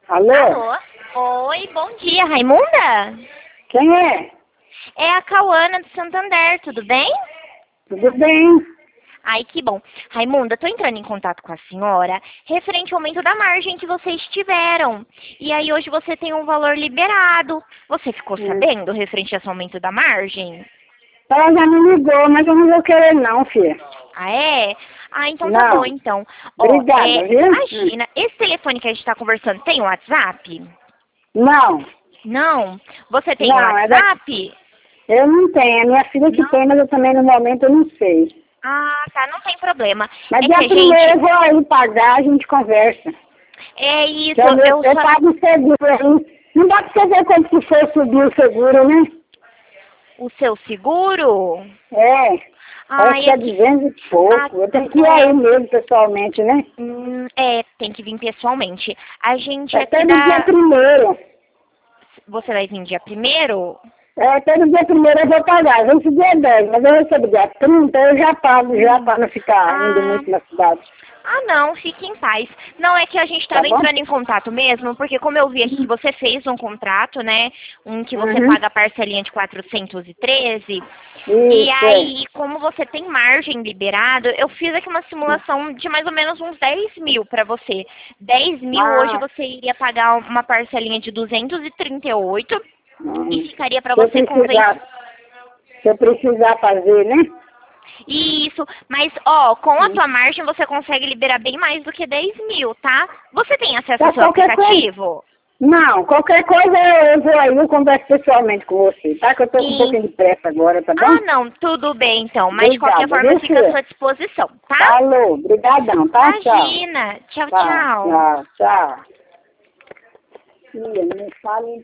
Alô? Alô? Oi, bom dia, Raimunda? Quem é? É a Cauana do Santander, tudo bem? Tudo bem? Ai, que bom. Raimunda, tô entrando em contato com a senhora referente ao aumento da margem que vocês tiveram. E aí hoje você tem um valor liberado. Você ficou sabendo referente a esse aumento da margem? Ela já me ligou, mas eu não vou querer não, filha. Ah, é? Ah, então tá Não. bom, então. Obrigada, viu? Imagina, esse telefone que a gente tá conversando tem WhatsApp? Não. Não? Você tem Não, WhatsApp? eu não tenho. É minha filha que Não. tem, mas eu também no momento eu não sei. Ah, tá, não tem problema. Mas É que dia a primeiro eu gente... vou aí pagar, a gente conversa. É isso, Eu eu só... pago o seguro aí. Não dá pra você ver quanto que foi subir o seguro, né? O seu seguro? É. Parece Ai, que é é que... 200 e pouco. Eu tenho que ir aí mesmo pessoalmente, né? tem que vir pessoalmente. A gente Até aqui no dia primeiro. Você vai vir dia 1º? Até no dia primeiro eu vou pagar. Vem esse dia 10, mas eu recebo dia 30, eu já pago já para não ficar indo Ah, muito na cidade. não, fique em paz. Não, é que a gente Tá estava bom? entrando em contato mesmo, porque como eu vi aqui que você fez um contrato, né? Um que você Uhum. paga a parcelinha de 413. E Isso, aí, como você tem margem liberado, eu fiz aqui uma simulação de mais ou menos uns 10 mil para você. 10 mil hoje Ah, você iria pagar uma parcelinha de 238 e ficaria para se eu você com se eu precisar fazer, né? Isso, mas com a tua margem você consegue liberar bem mais do que 10 mil, tá? Você tem acesso ao Tá, seu qualquer coisa. aplicativo? Não, qualquer coisa eu vou aí, eu converso pessoalmente com você, tá? Que eu tô com um pouquinho de pressa agora, tá bom? Não, tudo bem então, mas de qualquer Obrigada, forma eu viu, fico à filha? sua disposição, tá? Falou, brigadão, tá? Tchau. Imagina, tchau, Tá, tchau. tchau, tchau. Filha, não me fale